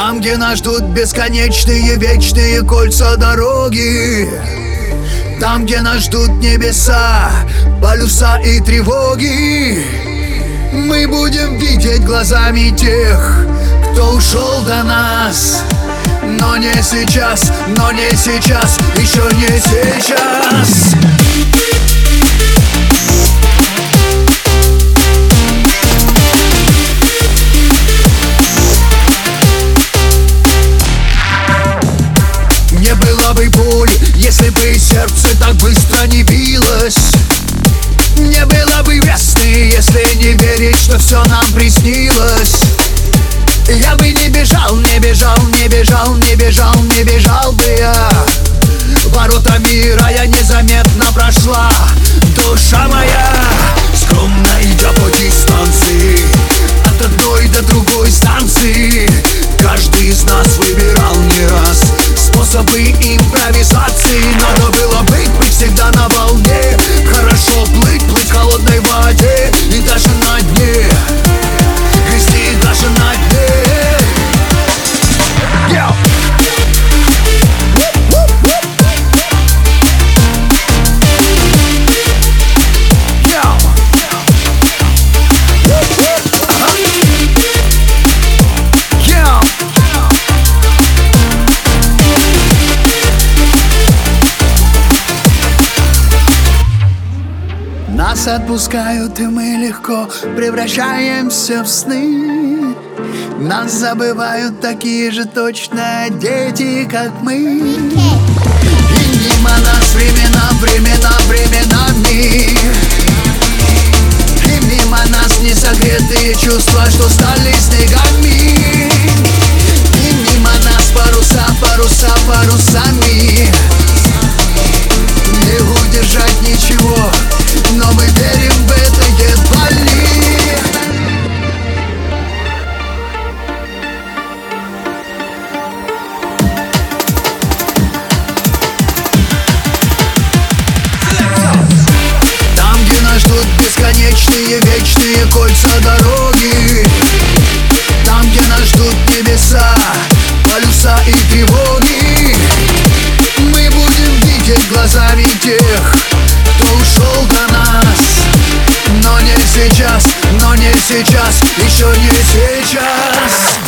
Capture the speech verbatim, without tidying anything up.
Там, где нас ждут бесконечные вечные кольца дороги, там, где нас ждут небеса, полюса и тревоги, мы будем видеть глазами тех, кто ушел до нас. Но не сейчас, но не сейчас, еще не сейчас. Не было бы боли, если бы сердце так быстро не билось. Не было бы весны, если не верить, что все нам приснилось. Я бы не бежал, не бежал, не бежал, не бежал, не бежал бы я. Ворота мира я незаметно прошла. Душа моя скромно идя по дистанции, от одной до другой станции. Каждый из нас выбирал не раз способы импровизации. Надо было быть, быть всегда на волне. Хорошо плыть, плыть в холодной воде. И даже на дне грести, даже на дне. Yeah. Нас отпускают, и мы легко превращаемся в сны. Нас забывают такие же точно дети, как мы. И мимо нас времена, времена, временами. И мимо нас несогретые чувства, что стали снегами. И мимо нас паруса, паруса, парусами. Не удержать ничего, но мы верим в это едва ли. Там, где нас ждут бесконечные вечные кольца дороги, там, где нас ждут небеса, полюса и тревоги, мы будем видеть глазами тех, кто ушел до нас. Но не сейчас, но не сейчас, еще не сейчас.